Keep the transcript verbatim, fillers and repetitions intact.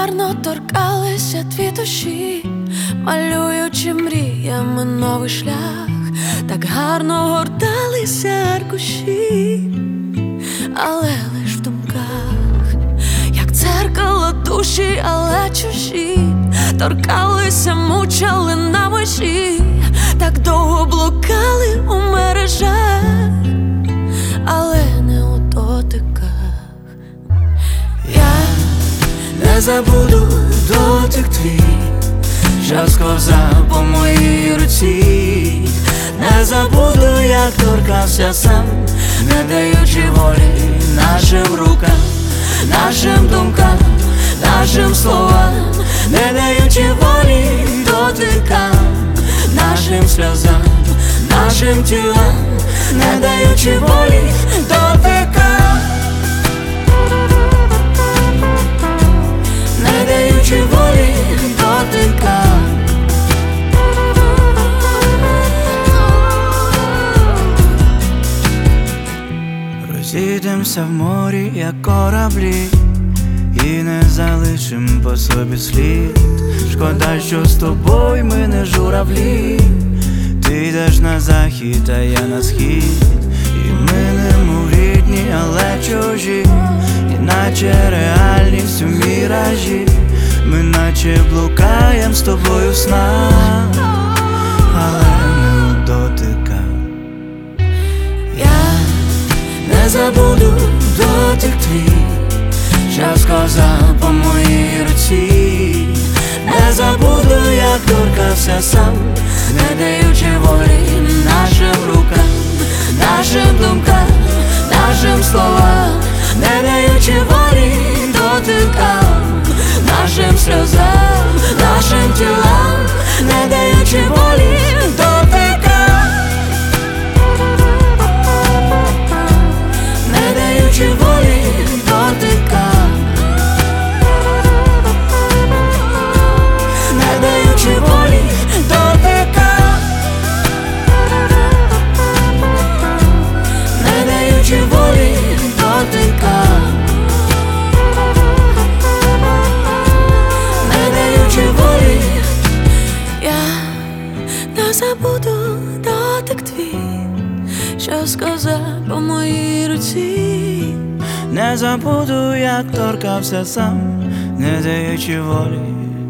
гарно торкалися дві душі, малюючи мріями новий шлях, так гарно горталися аркуші, але лиш в думках, як дзеркало душі, але чужі, торкалися, мучали на межі, так довго блукали у мережах, але не у дотиках. Я не забуду дотик твій, що сковзав по моїй руці. Не забуду, як торкався сам, не даючи волі нашим рукам, нашим думкам, нашим словам, не даючи волі дотикам, нашим сльозам, нашим тілам, не даючи волі дотикам, не даючи волі дотикам. Розійдемося в морі, як кораблі, і не залишим по собі слід. Шкода, що з тобою ми не журавлі. Ти йдеш на захід, а я на схід, і ми немов рідні, але чужі, іначе реальність у міражі. Ми наче блукаєм з тобою в снах, але не у дотиках. Я не забуду дотик твій, що сковзав по моїй руці. Не забуду, як торкався сам, не даючи волі нашим рукам, нашим думкам, нашим словам, не даючи волі дотикам, нашим сльозам, нашим тілам, не даючи волі дотикам, не даючи волі дотикам, не даючи волі дотикам, не даючи волі дотикам, не даючи волі. Я не забуду дотик твій, що сказав по моїй руці. Не забуду, як торкався сам, не даючи волі